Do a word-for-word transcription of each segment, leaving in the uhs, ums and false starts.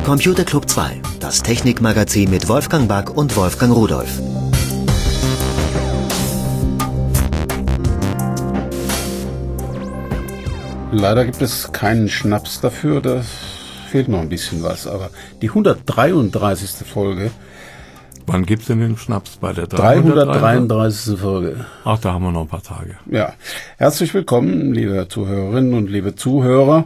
Computer Club zwei, das Technikmagazin mit Wolfgang Back und Wolfgang Rudolph. Leider gibt es keinen Schnaps dafür, da fehlt noch ein bisschen was. Aber die hundertdreiunddreißigste Folge. Wann gibt's denn den Schnaps bei der dreihundertdreiunddreißigste Folge? Ach, da haben wir noch ein paar Tage. Ja, herzlich willkommen, liebe Zuhörerinnen und liebe Zuhörer.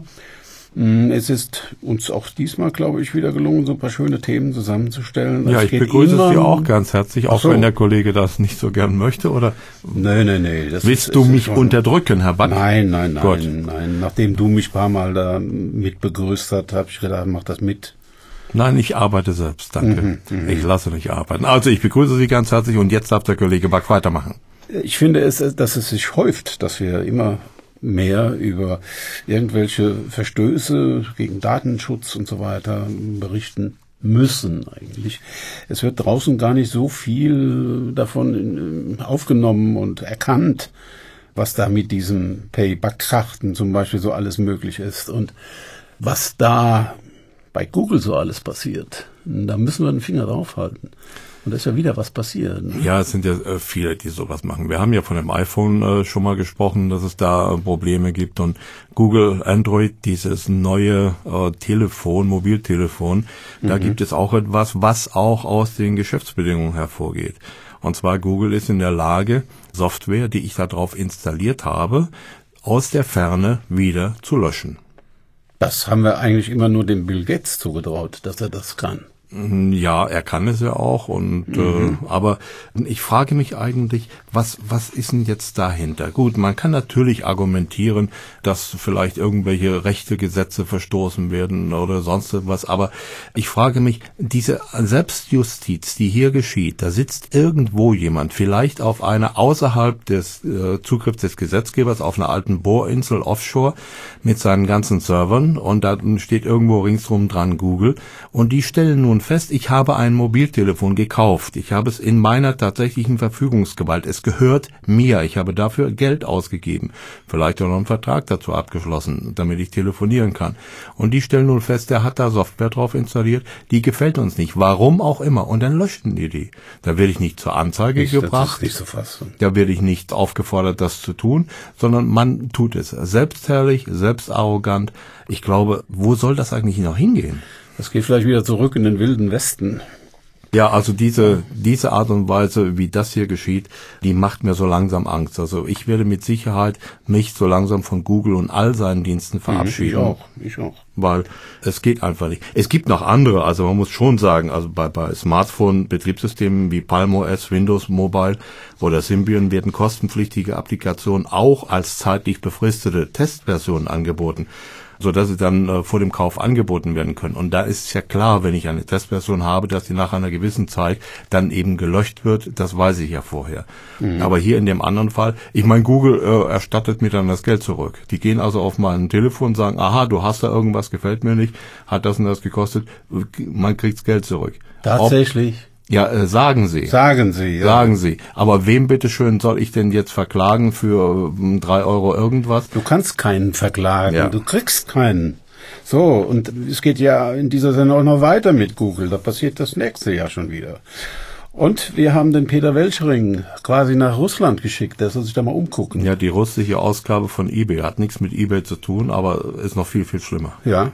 Es ist uns auch diesmal, glaube ich, wieder gelungen, so ein paar schöne Themen zusammenzustellen. Ja, es ich begrüße Sie auch ganz herzlich, auch so. Wenn der Kollege das nicht so gern möchte, oder? Nein, nein, nein. Das Willst ist, du mich schon unterdrücken, Herr Back? Nein, nein, nein, Gut. nein. Nachdem du mich ein paar Mal da mit begrüßt hast, habe ich gedacht, mach das mit. Nein, ich arbeite selbst, danke. Mhm, ich lasse nicht arbeiten. Also ich begrüße Sie ganz herzlich und jetzt darf der Kollege Back weitermachen. Ich finde es, dass es sich häuft, dass wir immer mehr über irgendwelche Verstöße gegen Datenschutz und so weiter berichten müssen eigentlich. Es wird draußen gar nicht so viel davon aufgenommen und erkannt, was da mit diesem Pay-Back-Karten zum Beispiel so alles möglich ist und was da bei Google so alles passiert. Da müssen wir den Finger draufhalten. Und da ist ja wieder was passiert. Ne? Ja, es sind ja äh, viele, die sowas machen. Wir haben ja von dem iPhone äh, schon mal gesprochen, dass es da äh, Probleme gibt. Und Google Android, dieses neue äh, Telefon, Mobiltelefon, mhm. da gibt es auch etwas, was auch aus den Geschäftsbedingungen hervorgeht. Und zwar Google ist in der Lage, Software, die ich da drauf installiert habe, aus der Ferne wieder zu löschen. Das haben wir eigentlich immer nur dem Bill Gates zugetraut, dass er das kann. Ja, er kann es ja auch und mhm. äh, aber ich frage mich eigentlich, was was ist denn jetzt dahinter? Gut, man kann natürlich argumentieren, dass vielleicht irgendwelche rechte Gesetze verstoßen werden oder sonst was, aber ich frage mich, diese Selbstjustiz, die hier geschieht, da sitzt irgendwo jemand, vielleicht auf einer außerhalb des äh, Zugriffs des Gesetzgebers, auf einer alten Bohrinsel offshore mit seinen ganzen Servern und da steht irgendwo ringsrum dran Google und die stellen nun fest, ich habe ein Mobiltelefon gekauft. Ich habe es in meiner tatsächlichen Verfügungsgewalt. Es gehört mir. Ich habe dafür Geld ausgegeben. Vielleicht auch noch einen Vertrag dazu abgeschlossen, damit ich telefonieren kann. Und die stellen nun fest, der hat da Software drauf installiert, die gefällt uns nicht. Warum auch immer. Und dann löschen die die. Da werde ich nicht zur Anzeige nicht, gebracht. Das ist nicht so fassen. Da werde ich nicht aufgefordert, das zu tun, sondern man tut es selbstherrlich, selbstarrogant. Ich glaube, wo soll das eigentlich noch hingehen? Das geht vielleicht wieder zurück in den wilden Westen. Ja, also diese diese Art und Weise, wie das hier geschieht, die macht mir so langsam Angst. Also ich werde mit Sicherheit mich so langsam von Google und all seinen Diensten verabschieden. Ich auch, ich auch. Weil es geht einfach nicht. Es gibt noch andere, also man muss schon sagen, also bei, bei Smartphone-Betriebssystemen wie Palm O S, Windows Mobile oder Symbian werden kostenpflichtige Applikationen auch als zeitlich befristete Testversionen angeboten, so dass sie dann äh, vor dem Kauf angeboten werden können. Und da ist es ja klar, wenn ich eine Testversion habe, dass die nach einer gewissen Zeit dann eben gelöscht wird. Das weiß ich ja vorher. Mhm. Aber hier in dem anderen Fall, ich meine, Google äh, erstattet mir dann das Geld zurück. Die gehen also auf mein Telefon und sagen, aha, du hast da irgendwas, gefällt mir nicht, hat das und das gekostet, man kriegt's Geld zurück. Tatsächlich? Ob, Ja, äh, sagen Sie. Sagen Sie, ja. Sagen Sie. Aber wem bitteschön soll ich denn jetzt verklagen für äh, drei Euro irgendwas? Du kannst keinen verklagen. Ja. Du kriegst keinen. So, und es geht ja in dieser Sendung auch noch weiter mit Google. Da passiert das nächste Jahr schon wieder. Und wir haben den Peter Welschring quasi nach Russland geschickt. Der soll sich da mal umgucken. Ja, die russische Ausgabe von eBay hat nichts mit eBay zu tun, aber ist noch viel, viel schlimmer. Ja.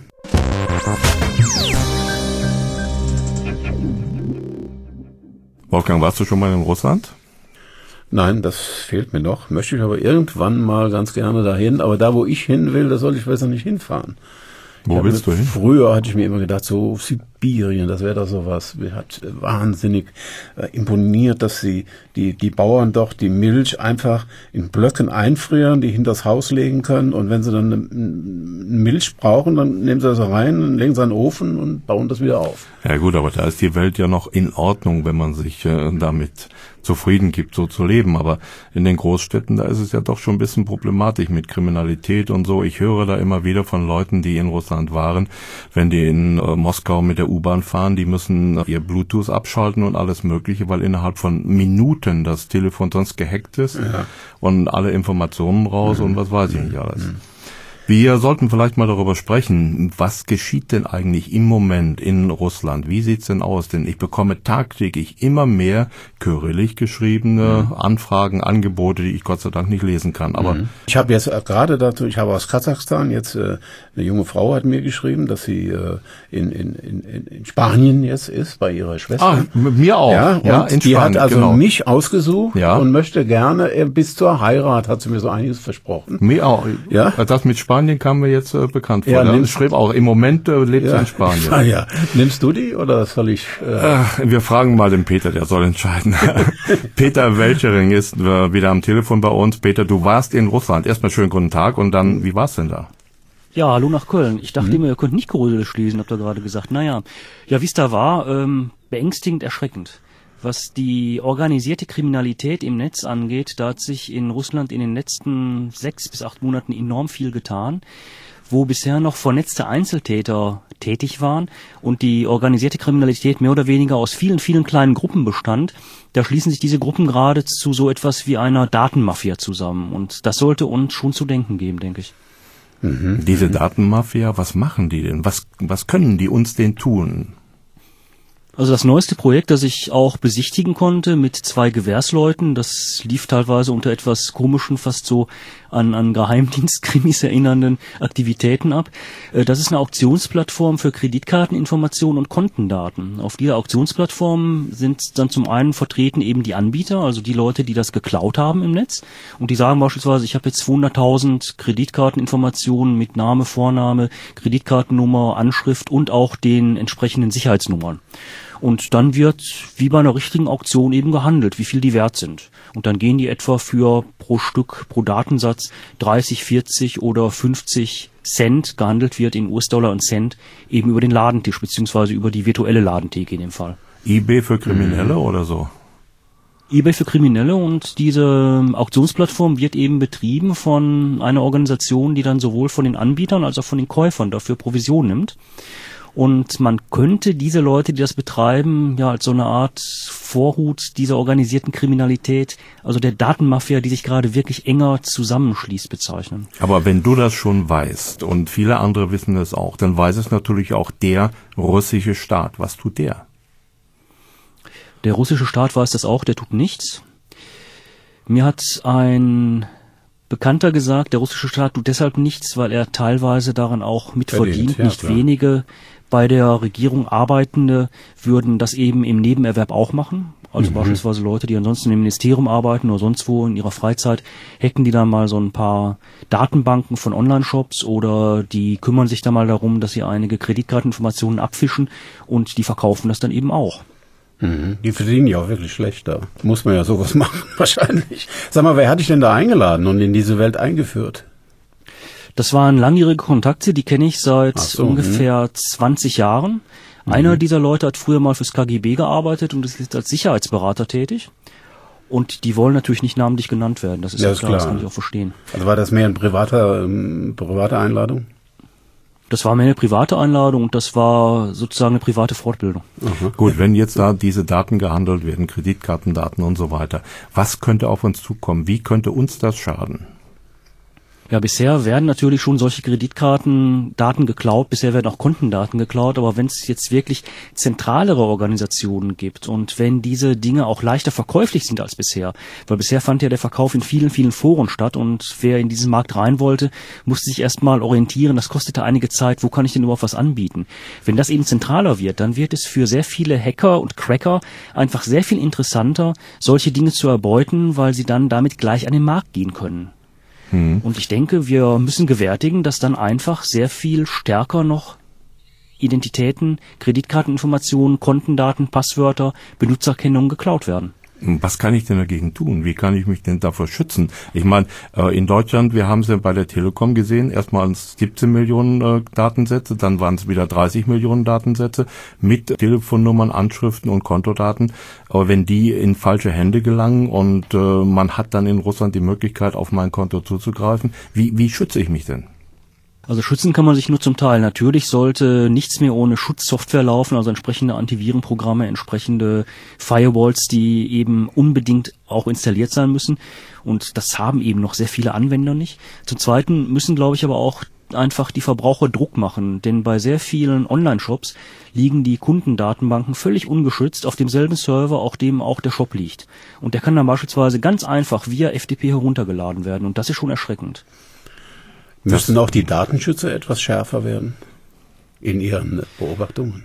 Wolfgang, warst du schon mal in Russland? Nein, das fehlt mir noch. Möchte ich aber irgendwann mal ganz gerne dahin. Aber da, wo ich hin will, da soll ich besser nicht hinfahren. Wo willst du hin? Früher hatte ich mir immer gedacht, so Sibirien, das wäre doch sowas. Mir hat wahnsinnig äh, imponiert, dass sie die die Bauern doch die Milch einfach in Blöcken einfrieren, die hinters Haus legen können. Und wenn sie dann eine, eine Milch brauchen, dann nehmen sie das rein, legen sie in den Ofen und bauen das wieder auf. Ja gut, aber da ist die Welt ja noch in Ordnung, wenn man sich äh, damit zufrieden gibt, so zu leben. Aber in den Großstädten, da ist es ja doch schon ein bisschen problematisch mit Kriminalität und so. Ich höre da immer wieder von Leuten, die in Russland waren, wenn die in äh, Moskau mit der U-Bahn fahren, die müssen äh, ihr Bluetooth abschalten und alles Mögliche, weil innerhalb von Minuten das Telefon sonst gehackt ist, ja, und alle Informationen raus, mhm, und was weiß ich nicht alles. Mhm. Wir sollten vielleicht mal darüber sprechen, was geschieht denn eigentlich im Moment in Russland? Wie sieht's denn aus? Denn ich bekomme tagtäglich immer mehr kyrillisch geschriebene mhm. Anfragen, Angebote, die ich Gott sei Dank nicht lesen kann. Aber mhm. ich habe jetzt gerade dazu, ich habe aus Kasachstan jetzt äh, eine junge Frau hat mir geschrieben, dass sie äh, in, in, in, in Spanien jetzt ist bei ihrer Schwester. Ah, mit mir auch. Ja, und ja, in die Spanien, hat also genau. mich ausgesucht ja. und möchte gerne äh, bis zur Heirat, hat sie mir so einiges versprochen. Mir auch. Ja. Das mit Spanien kam mir jetzt äh, bekannt vor. Ja, Ja, nimm, ich schrieb auch, im Moment äh, lebt ja. sie in Spanien. Ah, ja. Nimmst du die oder soll ich? Äh äh, wir fragen mal den Peter, der soll entscheiden. Peter Welchering ist äh, wieder am Telefon bei uns. Peter, du warst in Russland. Erstmal schönen guten Tag und dann, wie war's denn da? Ja, hallo nach Köln. Ich dachte mhm. immer, ihr könnt nicht Kyrillisch lesen, habt ihr gerade gesagt. Naja, ja, wie es da war, ähm, beängstigend erschreckend. Was die organisierte Kriminalität im Netz angeht, da hat sich in Russland in den letzten sechs bis acht Monaten enorm viel getan. Wo bisher noch vernetzte Einzeltäter tätig waren und die organisierte Kriminalität mehr oder weniger aus vielen, vielen kleinen Gruppen bestand, da schließen sich diese Gruppen gerade zu so etwas wie einer Datenmafia zusammen. Und das sollte uns schon zu denken geben, denke ich. Mhm. Diese Datenmafia, was machen die denn? Was, was können die uns denn tun? Also das neueste Projekt, das ich auch besichtigen konnte mit zwei Gewährsleuten, das lief teilweise unter etwas komischen, fast so an, an Geheimdienstkrimis erinnernden Aktivitäten ab. Das ist eine Auktionsplattform für Kreditkarteninformationen und Kontendaten. Auf dieser Auktionsplattform sind dann zum einen vertreten eben die Anbieter, also die Leute, die das geklaut haben im Netz. Und die sagen beispielsweise, ich habe jetzt zweihunderttausend Kreditkarteninformationen mit Name, Vorname, Kreditkartennummer, Anschrift und auch den entsprechenden Sicherheitsnummern. Und dann wird wie bei einer richtigen Auktion eben gehandelt, wie viel die wert sind. Und dann gehen die etwa für pro Stück, pro Datensatz dreißig, vierzig oder fünfzig Cent, gehandelt wird in U S-Dollar und Cent, eben über den Ladentisch, beziehungsweise über die virtuelle Ladentheke in dem Fall. eBay für Kriminelle mhm. oder so? eBay für Kriminelle, und diese Auktionsplattform wird eben betrieben von einer Organisation, die dann sowohl von den Anbietern als auch von den Käufern dafür Provision nimmt. Und man könnte diese Leute, die das betreiben, ja als so eine Art Vorhut dieser organisierten Kriminalität, also der Datenmafia, die sich gerade wirklich enger zusammenschließt, bezeichnen. Aber wenn du das schon weißt und viele andere wissen es auch, dann weiß es natürlich auch der russische Staat. Was tut der? Der russische Staat weiß das auch, der tut nichts. Mir hat ein Bekannter gesagt, der russische Staat tut deshalb nichts, weil er teilweise daran auch mitverdient. Ja, nicht klar. Wenige bei der Regierung Arbeitende würden das eben im Nebenerwerb auch machen. Also mhm. beispielsweise Leute, die ansonsten im Ministerium arbeiten oder sonst wo in ihrer Freizeit, hacken die dann mal so ein paar Datenbanken von Online-Shops oder die kümmern sich dann mal darum, dass sie einige Kreditkarteninformationen abfischen, und die verkaufen das dann eben auch. Mhm. Die verdienen ja auch wirklich schlechter. Muss man ja sowas machen, wahrscheinlich. Sag mal, wer hat dich denn da eingeladen und in diese Welt eingeführt? Das waren langjährige Kontakte, die kenne ich seit so, ungefähr mh. zwanzig Jahren. Mhm. Einer dieser Leute hat früher mal fürs K G B gearbeitet und ist jetzt als Sicherheitsberater tätig. Und die wollen natürlich nicht namentlich genannt werden. Das ist ja, ist klar, klar, das kann ich auch verstehen. Also war das mehr eine private, ähm, private Einladung? Das war mehr eine private Einladung und das war sozusagen eine private Fortbildung. Aha. Gut, wenn jetzt da diese Daten gehandelt werden, Kreditkartendaten und so weiter, was könnte auf uns zukommen? Wie könnte uns das schaden? Ja, bisher werden natürlich schon solche Kreditkartendaten geklaut, bisher werden auch Kontendaten geklaut, aber wenn es jetzt wirklich zentralere Organisationen gibt und wenn diese Dinge auch leichter verkäuflich sind als bisher, weil bisher fand ja der Verkauf in vielen, vielen Foren statt und wer in diesen Markt rein wollte, musste sich erstmal orientieren, das kostete einige Zeit, wo kann ich denn überhaupt was anbieten? Wenn das eben zentraler wird, dann wird es für sehr viele Hacker und Cracker einfach sehr viel interessanter, solche Dinge zu erbeuten, weil sie dann damit gleich an den Markt gehen können. Und ich denke, wir müssen gewärtigen, dass dann einfach sehr viel stärker noch Identitäten, Kreditkarteninformationen, Kontendaten, Passwörter, Benutzerkennung geklaut werden. Was kann ich denn dagegen tun? Wie kann ich mich denn davor schützen? Ich meine, in Deutschland, wir haben es ja bei der Telekom gesehen, erstmal siebzehn Millionen Datensätze, dann waren es wieder dreißig Millionen Datensätze mit Telefonnummern, Anschriften und Kontodaten. Aber wenn die in falsche Hände gelangen und man hat dann in Russland die Möglichkeit, auf mein Konto zuzugreifen, wie, wie schütze ich mich denn? Also schützen kann man sich nur zum Teil. Natürlich sollte nichts mehr ohne Schutzsoftware laufen, also entsprechende Antivirenprogramme, entsprechende Firewalls, die eben unbedingt auch installiert sein müssen. Und das haben eben noch sehr viele Anwender nicht. Zum Zweiten müssen, glaube ich, aber auch einfach die Verbraucher Druck machen, denn bei sehr vielen Online-Shops liegen die Kundendatenbanken völlig ungeschützt auf demselben Server, auf dem auch der Shop liegt. Und der kann dann beispielsweise ganz einfach via F T P heruntergeladen werden und das ist schon erschreckend. Müssen auch die Datenschützer etwas schärfer werden in ihren Beobachtungen?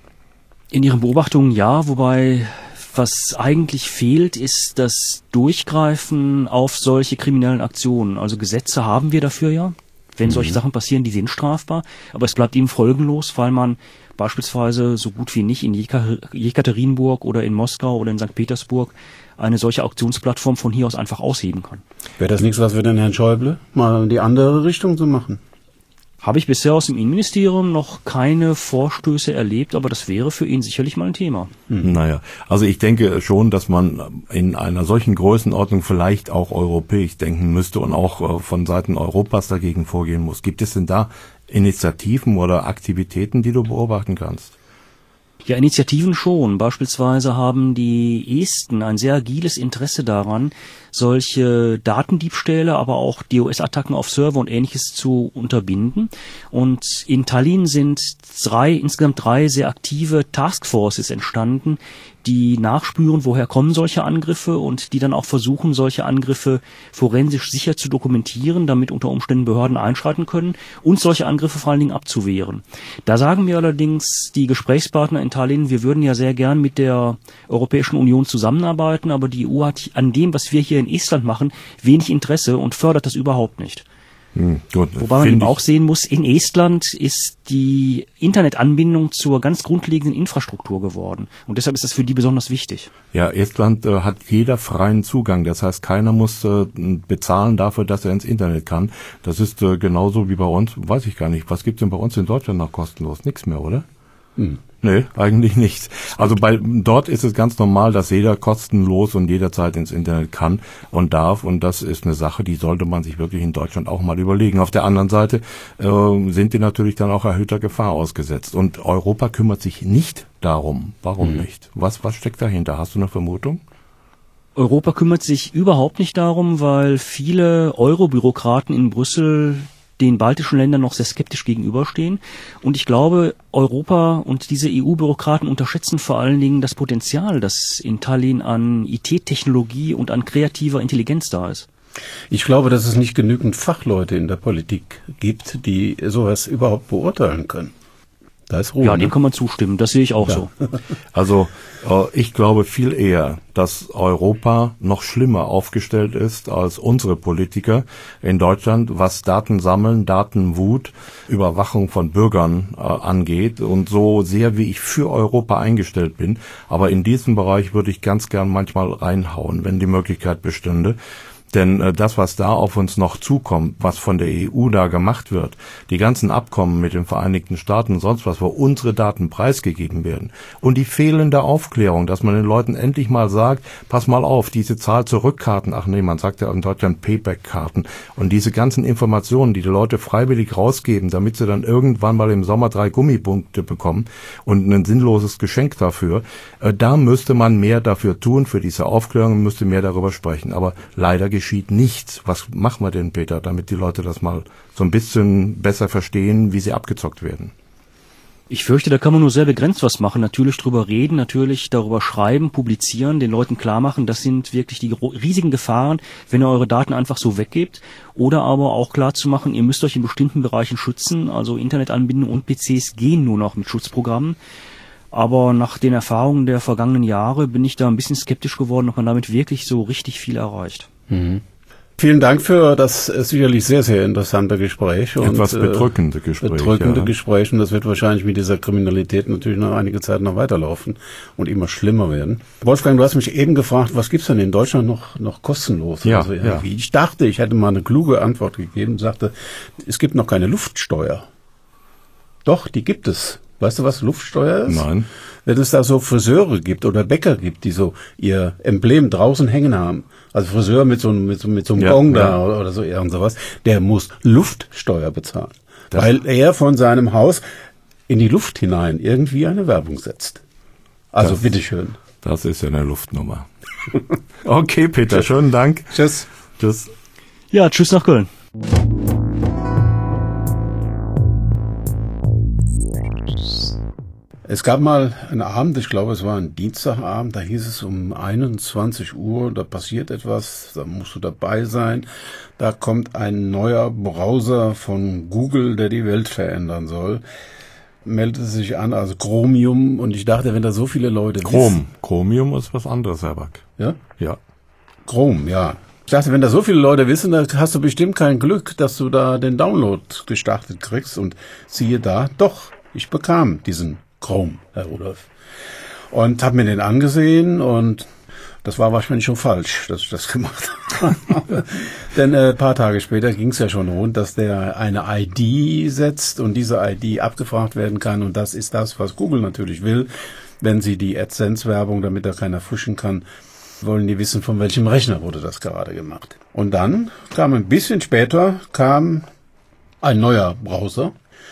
In ihren Beobachtungen ja, wobei was eigentlich fehlt, ist das Durchgreifen auf solche kriminellen Aktionen. Also Gesetze haben wir dafür ja. Wenn solche Sachen passieren, die sind strafbar, aber es bleibt eben folgenlos, weil man beispielsweise so gut wie nicht in Jekaterinburg oder in Moskau oder in Sankt Petersburg eine solche Auktionsplattform von hier aus einfach ausheben kann. Wäre das nichts, was wir denn Herrn Schäuble mal in die andere Richtung zu machen? Habe ich bisher aus dem Innenministerium noch keine Vorstöße erlebt, aber das wäre für ihn sicherlich mal ein Thema. Hm. Naja, also ich denke schon, dass man in einer solchen Größenordnung vielleicht auch europäisch denken müsste und auch von Seiten Europas dagegen vorgehen muss. Gibt es denn da Initiativen oder Aktivitäten, die du beobachten kannst? Ja, Initiativen schon. Beispielsweise haben die Esten ein sehr agiles Interesse daran, solche Datendiebstähle, aber auch DOS-Attacken auf Server und Ähnliches zu unterbinden. Und in Tallinn sind drei, insgesamt drei sehr aktive Taskforces entstanden, die nachspüren, woher kommen solche Angriffe und die dann auch versuchen, solche Angriffe forensisch sicher zu dokumentieren, damit unter Umständen Behörden einschreiten können und solche Angriffe vor allen Dingen abzuwehren. Da sagen mir allerdings die Gesprächspartner in Tallinn, wir würden ja sehr gern mit der Europäischen Union zusammenarbeiten, aber die E U hat an dem, was wir hier in Estland machen, wenig Interesse und fördert das überhaupt nicht. Hm, gut, Wobei man eben auch sehen muss, in Estland ist die Internetanbindung zur ganz grundlegenden Infrastruktur geworden. Und deshalb ist das für die besonders wichtig. Ja, Estland äh, hat jeder freien Zugang. Das heißt, keiner muss äh, bezahlen dafür, dass er ins Internet kann. Das ist äh, genauso wie bei uns, weiß ich gar nicht. Was gibt's denn bei uns in Deutschland noch kostenlos? Nix mehr, oder? Hm. Nee, eigentlich nicht. Also bei dort ist es ganz normal, dass jeder kostenlos und jederzeit ins Internet kann und darf. Und das ist eine Sache, die sollte man sich wirklich in Deutschland auch mal überlegen. Auf der anderen Seite äh, sind die natürlich dann auch erhöhter Gefahr ausgesetzt. Und Europa kümmert sich nicht darum. Warum mhm. nicht? Was, was steckt dahinter? Hast du eine Vermutung? Europa kümmert sich überhaupt nicht darum, weil viele Eurobürokraten in Brüssel den baltischen Ländern noch sehr skeptisch gegenüberstehen. Und ich glaube, Europa und diese E U-Bürokraten unterschätzen vor allen Dingen das Potenzial, das in Tallinn an I T-Technologie und an kreativer Intelligenz da ist. Ich glaube, dass es nicht genügend Fachleute in der Politik gibt, die sowas überhaupt beurteilen können. Da ist Ruhe. Ja, dem ne? kann man zustimmen. Das sehe ich auch ja. so. Also äh, ich glaube viel eher, dass Europa noch schlimmer aufgestellt ist als unsere Politiker in Deutschland, was Datensammeln, Datenwut, Überwachung von Bürgern äh, angeht. Und so sehr wie ich für Europa eingestellt bin, aber in diesem Bereich würde ich ganz gern manchmal reinhauen, wenn die Möglichkeit bestünde. Denn äh, das, was da auf uns noch zukommt, was von der E U da gemacht wird, die ganzen Abkommen mit den Vereinigten Staaten und sonst was, wo unsere Daten preisgegeben werden und die fehlende Aufklärung, dass man den Leuten endlich mal sagt, pass mal auf, diese Zahl-Zurück-Karten, ach nee, man sagt ja in Deutschland Payback-Karten und diese ganzen Informationen, die die Leute freiwillig rausgeben, damit sie dann irgendwann mal im Sommer drei Gummipunkte bekommen und ein sinnloses Geschenk dafür, äh, da müsste man mehr dafür tun, für diese Aufklärung, müsste mehr darüber sprechen. Aber leider geschieht nichts. Was machen wir denn, Peter, damit die Leute das mal so ein bisschen besser verstehen, wie sie abgezockt werden? Ich fürchte, da kann man nur sehr begrenzt was machen. Natürlich drüber reden, natürlich darüber schreiben, publizieren, den Leuten klar machen, das sind wirklich die riesigen Gefahren, wenn ihr eure Daten einfach so weggebt. Oder aber auch klar zu machen, ihr müsst euch in bestimmten Bereichen schützen. Also Internetanbindung und P Cs gehen nur noch mit Schutzprogrammen. Aber nach den Erfahrungen der vergangenen Jahre bin ich da ein bisschen skeptisch geworden, ob man damit wirklich so richtig viel erreicht. Mhm. Vielen Dank für das äh, sicherlich sehr, sehr interessante Gespräch. Und, etwas bedrückende Gespräch. Bedrückende ja. Gespräch. Und das wird wahrscheinlich mit dieser Kriminalität natürlich noch einige Zeit noch weiterlaufen und immer schlimmer werden. Wolfgang, du hast mich eben gefragt, was gibt's denn in Deutschland noch noch kostenlos? Ja, also, ja. Ich dachte, ich hätte mal eine kluge Antwort gegeben und sagte, es gibt noch keine Luftsteuer. Doch, die gibt es. Weißt du, was Luftsteuer ist? Nein. Wenn es da so Friseure gibt oder Bäcker gibt, die so ihr Emblem draußen hängen haben, also Friseur mit so, mit so, mit so einem ja, Gong da ja. oder so irgend sowas, der muss Luftsteuer bezahlen, das weil er von seinem Haus in die Luft hinein irgendwie eine Werbung setzt. Also das, bitteschön. Das ist ja eine Luftnummer. Okay, Peter, schönen Dank. Tschüss. Tschüss. Ja, tschüss nach Köln. Es gab mal einen Abend, ich glaube, es war ein Dienstagabend, da hieß es um einundzwanzig Uhr, da passiert etwas, da musst du dabei sein. Da kommt ein neuer Browser von Google, der die Welt verändern soll. Meldete sich an als Chromium und ich dachte, wenn da so viele Leute Chrom. wissen. Chromium ist was anderes, Herr Back. Ja? Ja. Chrome, ja. Ich dachte, wenn da so viele Leute wissen, dann hast du bestimmt kein Glück, dass du da den Download gestartet kriegst. Und siehe da, doch, ich bekam diesen Chrome, Herr Rudolf. Und habe mir den angesehen und das war wahrscheinlich schon falsch, dass ich das gemacht habe. Denn äh, ein paar Tage später ging es ja schon rund, dass der eine I D setzt und diese I D abgefragt werden kann. Und das ist das, was Google natürlich will, wenn sie die AdSense-Werbung, damit da keiner fuschen kann, wollen die wissen, von welchem Rechner wurde das gerade gemacht. Und dann kam ein bisschen später kam ein neuer Browser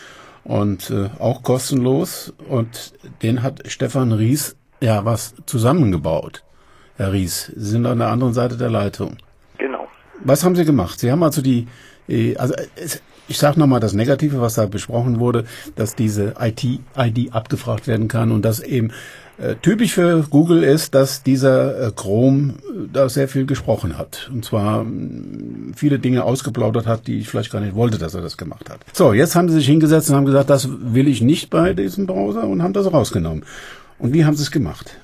und äh, auch kostenlos und den hat Stefan Ries ja was zusammengebaut. Herr Ries, Sie sind an der anderen Seite der Leitung. Genau. Was haben Sie gemacht? Sie haben also die, also ich sage nochmal das Negative, was da besprochen wurde, dass diese I T-I D abgefragt werden kann und dass eben äh, typisch für Google ist, dass dieser äh, Chrome da sehr viel gesprochen hat. Und zwar mh, viele Dinge ausgeplaudert hat, die ich vielleicht gar nicht wollte, dass er das gemacht hat. So, jetzt haben Sie sich hingesetzt und haben gesagt, das will ich nicht bei diesem Browser und haben das rausgenommen. Und wie haben Sie es gemacht?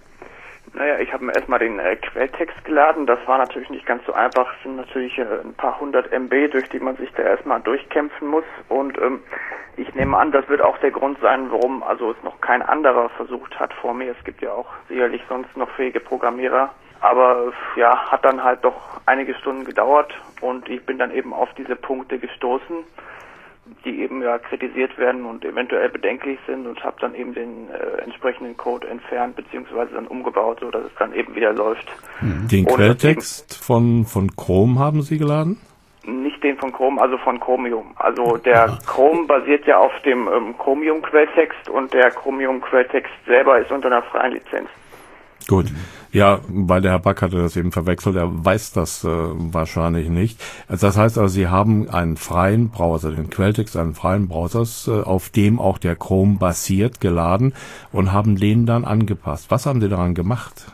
Naja, ich habe mir erstmal den äh, Quelltext geladen. Das war natürlich nicht ganz so einfach. Es sind natürlich äh, ein paar hundert Megabyte, durch die man sich da erstmal durchkämpfen muss. Und ähm, ich nehme an, das wird auch der Grund sein, warum also es noch kein anderer versucht hat vor mir. Es gibt ja auch sicherlich sonst noch fähige Programmierer. Aber äh, ja, hat dann halt doch einige Stunden gedauert und ich bin dann eben auf diese Punkte gestoßen, die eben ja kritisiert werden und eventuell bedenklich sind und habe dann eben den äh, entsprechenden Code entfernt beziehungsweise dann umgebaut, so dass es dann eben wieder läuft. Den und Quelltext von von Chrome haben Sie geladen? Nicht den von Chrome, also von Chromium. Also der Chrome basiert ja auf dem ähm, Chromium-Quelltext und der Chromium-Quelltext selber ist unter einer freien Lizenz. Gut. Ja, weil der Herr Back hatte das eben verwechselt, er weiß das äh, wahrscheinlich nicht. Also das heißt also, Sie haben einen freien Browser, den Quelltext einen freien Browsers, äh, auf dem auch der Chrome basiert, geladen und haben den dann angepasst. Was haben Sie daran gemacht?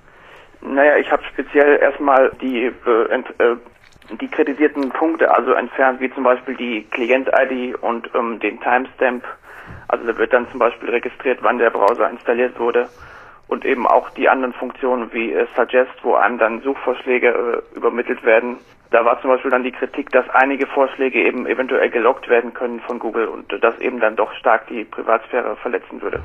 Naja, ich habe speziell erstmal die, äh, ent, äh, die kritisierten Punkte also entfernt, wie zum Beispiel die Klient-I D und ähm, den Timestamp. Also da wird dann zum Beispiel registriert, wann der Browser installiert wurde. Und eben auch die anderen Funktionen wie äh, Suggest, wo einem dann Suchvorschläge äh, übermittelt werden. Da war zum Beispiel dann die Kritik, dass einige Vorschläge eben eventuell gelockt werden können von Google und äh, das eben dann doch stark die Privatsphäre verletzen würde.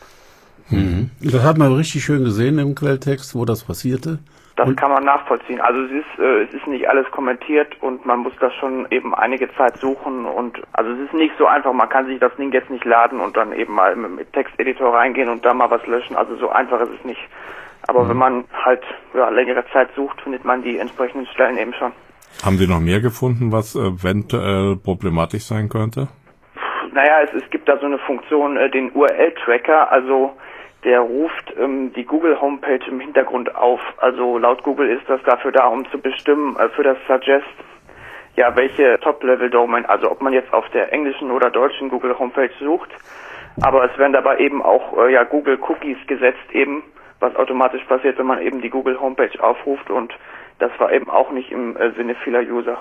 Mhm. Das hat man richtig schön gesehen im Quelltext, wo das passierte. Das und kann man nachvollziehen. Also es ist, äh, es ist nicht alles kommentiert und man muss das schon eben einige Zeit suchen und also es ist nicht so einfach, man kann sich das Ding jetzt nicht laden und dann eben mal mit Texteditor reingehen und da mal was löschen. Also so einfach ist es nicht. Aber mhm. wenn man halt ja, längere Zeit sucht, findet man die entsprechenden Stellen eben schon. Haben Sie noch mehr gefunden, was eventuell problematisch sein könnte? Naja, es, es gibt da so eine Funktion, äh, den U R L-Tracker, also der ruft ähm, die Google-Homepage im Hintergrund auf. Also laut Google ist das dafür da, um zu bestimmen, äh, für das Suggest, ja, welche Top-Level-Domain, also ob man jetzt auf der englischen oder deutschen Google-Homepage sucht. Aber es werden dabei eben auch äh, ja Google-Cookies gesetzt, eben, was automatisch passiert, wenn man eben die Google-Homepage aufruft. Und das war eben auch nicht im äh, Sinne vieler User.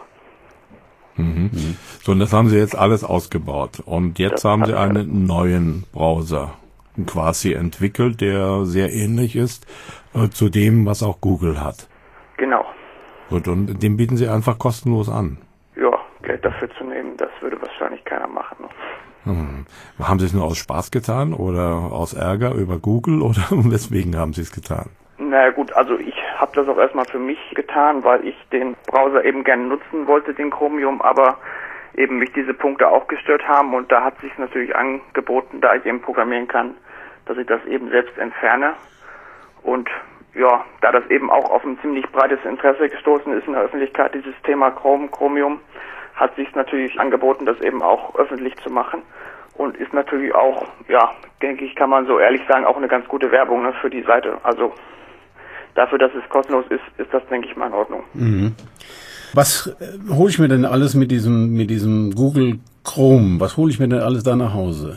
Mhm. So, und das haben Sie jetzt alles ausgebaut. Und jetzt das haben Sie einen neuen Browser quasi entwickelt, der sehr ähnlich ist äh, zu dem, was auch Google hat. Genau. Gut, und den bieten Sie einfach kostenlos an. Ja, Geld dafür zu nehmen, das würde wahrscheinlich keiner machen. Hm. Haben Sie es nur aus Spaß getan oder aus Ärger über Google oder weswegen haben Sie es getan? Naja gut, also ich habe das auch erstmal für mich getan, weil ich den Browser eben gerne nutzen wollte, den Chromium, aber eben mich diese Punkte auch gestört haben und da hat sich natürlich angeboten, da ich eben programmieren kann, dass ich das eben selbst entferne und ja, da das eben auch auf ein ziemlich breites Interesse gestoßen ist in der Öffentlichkeit, dieses Thema Chrome, Chromium, hat sich natürlich angeboten, das eben auch öffentlich zu machen und ist natürlich auch, ja, denke ich, kann man so ehrlich sagen, auch eine ganz gute Werbung, ne, für die Seite. Also dafür, dass es kostenlos ist, ist das, denke ich mal, in Ordnung. Mhm. Was äh, hole ich mir denn alles mit diesem mit diesem Google Chrome? Was hole ich mir denn alles da nach Hause?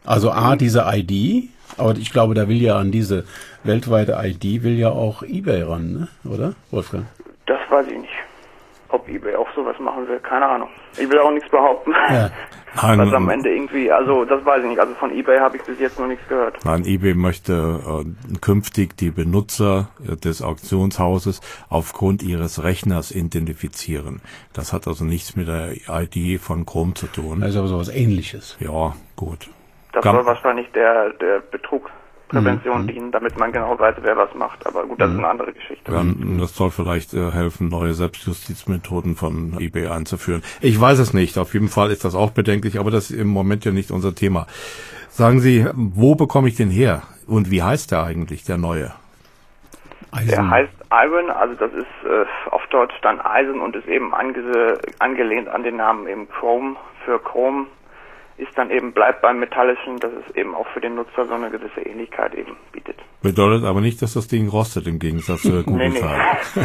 Also A, diese I D, aber ich glaube, da will ja an diese weltweite I D will ja auch eBay ran, ne? Oder, Wolfgang? Das weiß ich nicht. Ob eBay auch sowas machen will, keine Ahnung. Ich will auch nichts behaupten. Ja. Nein, was am Ende irgendwie, also das weiß ich nicht. Also von eBay habe ich bis jetzt noch nichts gehört. Nein, eBay möchte äh, künftig die Benutzer des Auktionshauses aufgrund ihres Rechners identifizieren. Das hat also nichts mit der I D von Chrome zu tun. Das ist aber sowas Ähnliches. Ja, gut. Das Kann, soll wahrscheinlich der, der Betrugsprävention mhm. dienen, damit man genau weiß, wer was macht. Aber gut, das mhm. ist eine andere Geschichte. Ja, das soll vielleicht äh, helfen, neue Selbstjustizmethoden von eBay einzuführen. Ich weiß es nicht. Auf jeden Fall ist das auch bedenklich, aber das ist im Moment ja nicht unser Thema. Sagen Sie, wo bekomme ich den her? Und wie heißt der eigentlich, der neue? Eisen. Der heißt Iron, also das ist äh, auf Deutsch dann Eisen und ist eben ange angelehnt an den Namen eben Chrome für Chrom. Ist dann eben, bleibt beim Metallischen, dass es eben auch für den Nutzer so eine gewisse Ähnlichkeit eben bietet. Bedeutet aber nicht, dass das Ding rostet im Gegensatz zu der Google-File.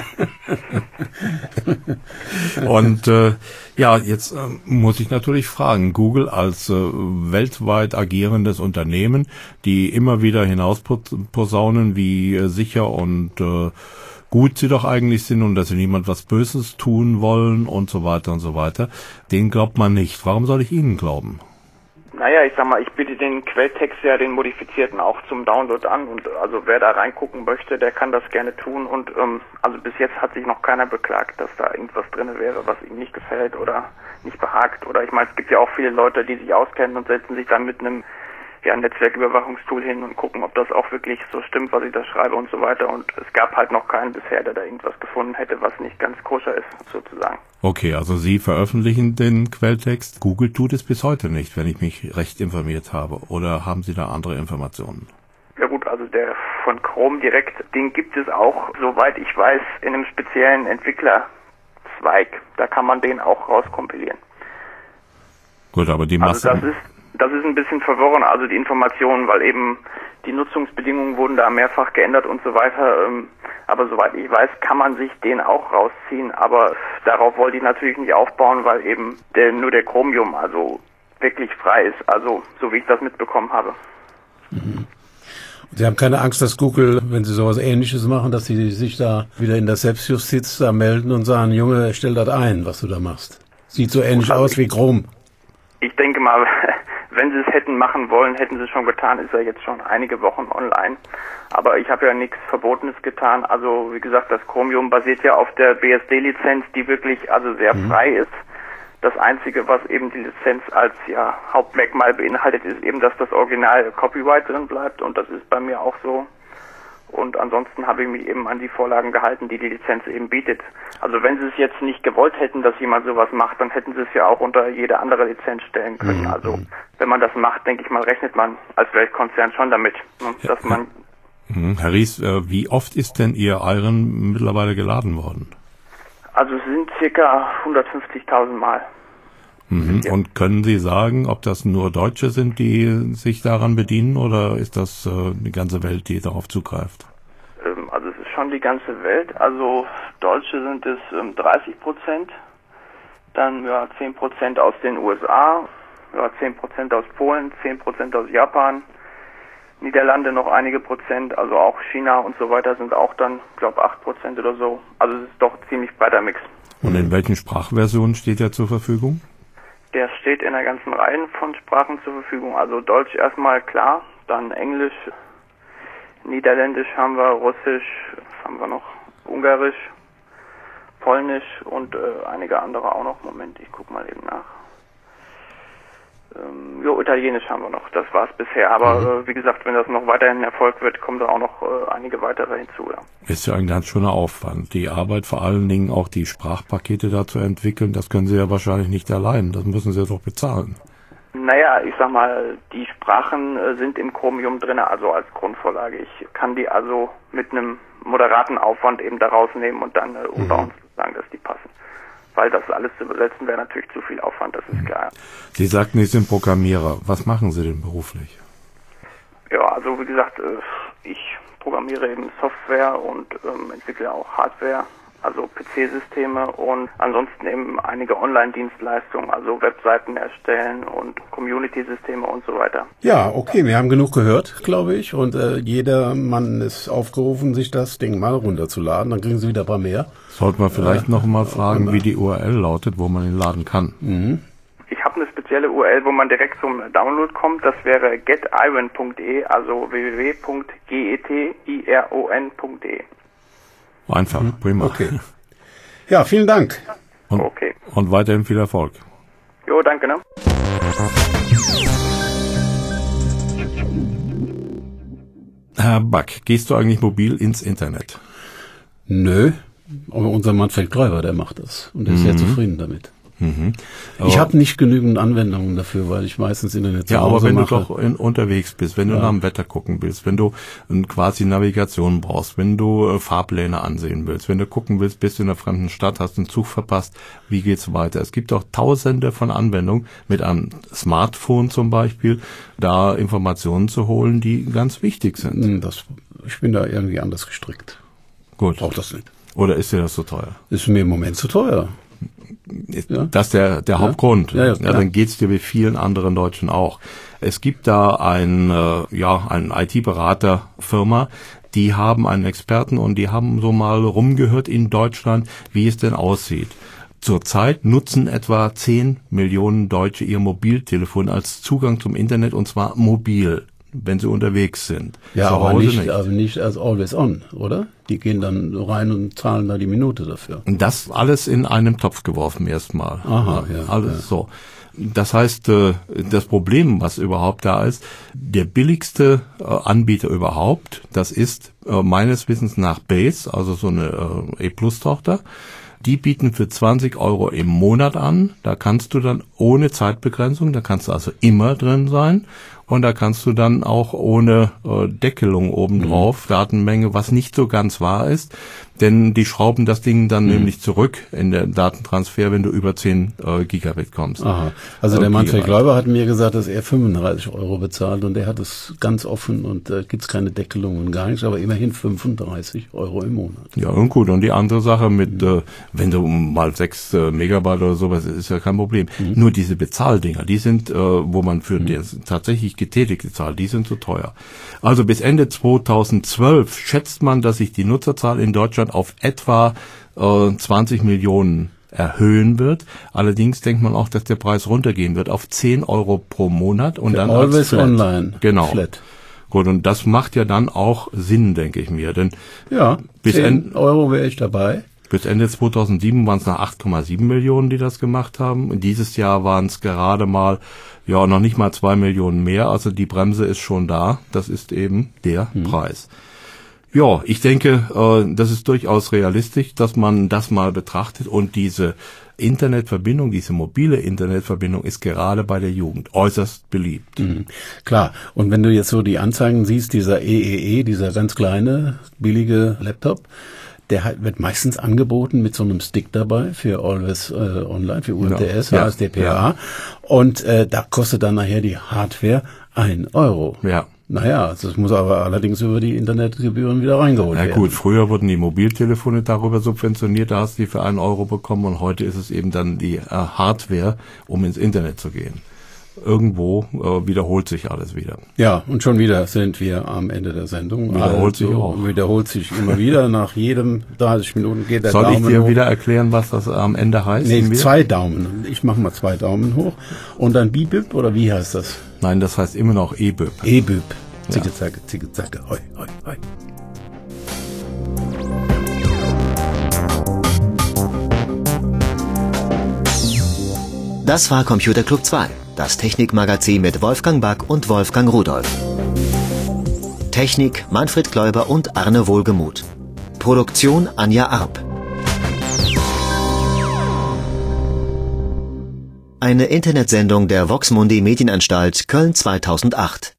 Nee, nee. Und äh, ja, jetzt äh, muss ich natürlich fragen, Google als äh, weltweit agierendes Unternehmen, die immer wieder hinausposaunen, wie äh, sicher und äh, gut sie doch eigentlich sind und dass sie niemand was Böses tun wollen und so weiter und so weiter, denen glaubt man nicht. Warum soll ich ihnen glauben? Naja, ich sag mal, ich biete den Quelltext ja, den modifizierten, auch zum Download an und also wer da reingucken möchte, der kann das gerne tun und ähm, also bis jetzt hat sich noch keiner beklagt, dass da irgendwas drin wäre, was ihm nicht gefällt oder nicht behagt oder ich meine, es gibt ja auch viele Leute, die sich auskennen und setzen sich dann mit einem ja, Netzwerküberwachungstool hin und gucken, ob das auch wirklich so stimmt, was ich da schreibe und so weiter. Und es gab halt noch keinen bisher, der da irgendwas gefunden hätte, was nicht ganz koscher ist, sozusagen. Okay, also Sie veröffentlichen den Quelltext. Google tut es bis heute nicht, wenn ich mich recht informiert habe. Oder haben Sie da andere Informationen? Ja gut, also der von Chrome direkt, den gibt es auch, soweit ich weiß, in einem speziellen Entwicklerzweig. Da kann man den auch rauskompilieren. Gut, aber die Masse... Also das ist Das ist ein bisschen verworren, also die Informationen, weil eben die Nutzungsbedingungen wurden da mehrfach geändert und so weiter. Aber soweit ich weiß, kann man sich den auch rausziehen. Aber darauf wollte ich natürlich nicht aufbauen, weil eben der, nur der Chromium also wirklich frei ist. Also so wie ich das mitbekommen habe. Mhm. Sie haben keine Angst, dass Google, wenn Sie sowas Ähnliches machen, dass Sie sich da wieder in der Selbstjustiz da melden und sagen, Junge, stell das ein, was du da machst. Sieht so ähnlich also aus ich, wie Chrome. Ich denke mal... Wenn sie es hätten machen wollen, hätten sie es schon getan, ist er jetzt schon einige Wochen online. Aber ich habe ja nichts Verbotenes getan. Also wie gesagt, das Chromium basiert ja auf der B S D-Lizenz, die wirklich also sehr mhm. frei ist. Das Einzige, was eben die Lizenz als ja Hauptmerkmal beinhaltet, ist eben, dass das Original Copyright drin bleibt. Und das ist bei mir auch so. Und ansonsten habe ich mich eben an die Vorlagen gehalten, die die Lizenz eben bietet. Also wenn sie es jetzt nicht gewollt hätten, dass jemand sowas macht, dann hätten sie es ja auch unter jede andere Lizenz stellen können. Mhm. Also wenn man das macht, denke ich mal, rechnet man als Weltkonzern schon damit, ne, dass ja, man... Mhm. Herr Ries, äh, wie oft ist denn Ihr Iron mittlerweile geladen worden? Also es sind circa hundertfünfzigtausend Mal. Mhm. Und können Sie sagen, ob das nur Deutsche sind, die sich daran bedienen, oder ist das äh, die ganze Welt, die darauf zugreift? Ähm, also es ist schon die ganze Welt. Also Deutsche sind es ähm, dreißig Prozent, dann ja zehn Prozent aus den U S A, ja zehn Prozent aus Polen, zehn Prozent aus Japan, Niederlande noch einige Prozent, also auch China und so weiter sind auch dann, ich glaube, acht Prozent oder so. Also es ist doch ein ziemlich breiter Mix. Und in welchen Sprachversionen steht er zur Verfügung? Der steht in einer ganzen Reihe von Sprachen zur Verfügung. Also Deutsch erstmal klar, dann Englisch, Niederländisch haben wir, Russisch, was haben wir noch, Ungarisch, Polnisch und äh, einige andere auch noch. Moment, ich guck mal eben nach. Ähm, jo, Italienisch haben wir noch, das war's bisher. Aber mhm. äh, wie gesagt, wenn das noch weiterhin Erfolg wird, kommen da auch noch äh, einige weitere hinzu. Ja. Ist ja ein ganz schöner Aufwand. Die Arbeit, vor allen Dingen auch die Sprachpakete da zu entwickeln, das können Sie ja wahrscheinlich nicht allein. Das müssen Sie doch bezahlen. Naja, ich sag mal, die Sprachen äh, sind im Chromium drin, also als Grundvorlage. Ich kann die also mit einem moderaten Aufwand eben da rausnehmen und dann äh, umbauen, mhm. sozusagen, dass die passen. Weil das alles zu übersetzen wäre natürlich zu viel Aufwand, das ist klar. Sie sagten, Sie sind Programmierer. Was machen Sie denn beruflich? Ja, also wie gesagt, ich programmiere eben Software und ähm, entwickle auch Hardware. also P C-Systeme und ansonsten eben einige Online-Dienstleistungen, also Webseiten erstellen und Community-Systeme und so weiter. Ja, okay, wir haben genug gehört, glaube ich, und äh, jeder Mann ist aufgerufen, sich das Ding mal runterzuladen, dann kriegen Sie wieder ein paar mehr. Sollten wir vielleicht äh, noch mal fragen, wie die U R L lautet, wo man ihn laden kann. Mhm. Ich habe eine spezielle U R L, wo man direkt zum Download kommt. Das wäre getiron punkt de, also w w w punkt getiron punkt de. Einfach, mhm. Prima. Okay. Ja, vielen Dank. Und, okay. Und weiterhin viel Erfolg. Jo, danke, ne? Herr Back, gehst du eigentlich mobil ins Internet? Nö, aber unser Manfred Kläuber, der macht das und der ist mhm. sehr zufrieden damit. Mhm. Ich habe nicht genügend Anwendungen dafür, weil ich meistens Internet zu Ja, Hause aber wenn mache. du doch in, unterwegs bist, wenn du Ja. nach dem Wetter gucken willst, wenn du äh, quasi Navigation brauchst, wenn du äh, Fahrpläne ansehen willst, wenn du gucken willst, bist du in einer fremden Stadt, hast einen Zug verpasst, wie geht's weiter? Es gibt auch tausende von Anwendungen mit einem Smartphone zum Beispiel, da Informationen zu holen, die ganz wichtig sind. Das, ich bin da irgendwie anders gestrickt. Gut. Brauch das nicht. Oder ist dir das so teuer? Ist mir im Moment zu teuer. Ja. Das ist der, der Ja. Hauptgrund. Ja, ja, ja, dann geht's dir wie vielen anderen Deutschen auch. Es gibt da ein, äh, ja, ein I T-Beraterfirma, die haben einen Experten und die haben so mal rumgehört in Deutschland, wie es denn aussieht. Zurzeit nutzen etwa zehn Millionen Deutsche ihr Mobiltelefon als Zugang zum Internet und zwar mobil, wenn sie unterwegs sind. Ja, Zu aber Hause nicht, aber nicht als always on, oder? Die gehen dann rein und zahlen da die Minute dafür. Und das alles in einen Topf geworfen erstmal. Aha, ja, Alles ja. so. Das heißt, das Problem, was überhaupt da ist, der billigste Anbieter überhaupt, das ist meines Wissens nach Base, also so eine E-Plus-Tochter. Die bieten für zwanzig Euro im Monat an. Da kannst du dann ohne Zeitbegrenzung, da kannst du also immer drin sein. Und da kannst du dann auch ohne äh, Deckelung obendrauf, mhm. Datenmenge, was nicht so ganz wahr ist, denn die schrauben das Ding dann mhm. nämlich zurück in der Datentransfer, wenn du über zehn äh, Gigabit kommst. Aha. Also äh, der Manfred Kläuber hat mir gesagt, dass er fünfunddreißig Euro bezahlt und er hat es ganz offen und da äh, gibt's keine Deckelung und gar nichts, aber immerhin fünfunddreißig Euro im Monat. Ja, und gut. Und die andere Sache mit, mhm. äh, wenn du mal sechs äh, Megabyte oder sowas, ist ja kein Problem. Mhm. Nur diese Bezahldinger, die sind, äh, wo man für mhm. das tatsächlich getätigte Zahl, die sind zu teuer. Also bis Ende zweitausendzwölf schätzt man, dass sich die Nutzerzahl in Deutschland auf etwa äh, zwanzig Millionen erhöhen wird. Allerdings denkt man auch, dass der Preis runtergehen wird auf zehn Euro pro Monat und für dann Always als Flat. Online. Genau. Flat. Gut, und das macht ja dann auch Sinn, denke ich mir. Denn ja, bis zehn Euro wäre ich dabei. Bis Ende zweitausendsieben waren es noch acht Komma sieben Millionen, die das gemacht haben. Dieses Jahr waren es gerade mal, ja, noch nicht mal zwei Millionen mehr. Also die Bremse ist schon da. Das ist eben der hm. Preis. Ja, ich denke, äh, das ist durchaus realistisch, dass man das mal betrachtet. Und diese Internetverbindung, diese mobile Internetverbindung ist gerade bei der Jugend äußerst beliebt. Mhm. Klar. Und wenn du jetzt so die Anzeigen siehst, dieser E E E, dieser ganz kleine, billige Laptop, der wird meistens angeboten mit so einem Stick dabei für Always äh, Online, für U M T S, ja. H S D P A. Ja. Und äh, da kostet dann nachher die Hardware ein Euro. Ja. Naja, das muss aber allerdings über die Internetgebühren wieder reingeholt werden. Ja gut, früher wurden die Mobiltelefone darüber subventioniert, da hast du die für einen Euro bekommen und heute ist es eben dann die äh, Hardware, um ins Internet zu gehen. Irgendwo äh, wiederholt sich alles wieder. Ja, und schon wieder sind wir am Ende der Sendung. Wiederholt also, sich auch. Wiederholt sich immer wieder. Nach jedem dreißig Minuten geht der Soll Daumen hoch. Soll ich dir wieder erklären, was das am Ende heißt? Nee, zwei Daumen. Ich mache mal zwei Daumen hoch. Und dann Bibib, oder wie heißt das? Nein, das heißt immer noch E-Bib. E-Bib. Zicke, zacke, zicke, zacke, hoi, hoi, hoi. Das war Computer Club zwei, das Technikmagazin mit Wolfgang Back und Wolfgang Rudolph. Technik Manfred Kläuber und Arne Wohlgemuth. Produktion Anja Arp. Eine Internetsendung der Vox Mundi Medienanstalt Köln zweitausendacht.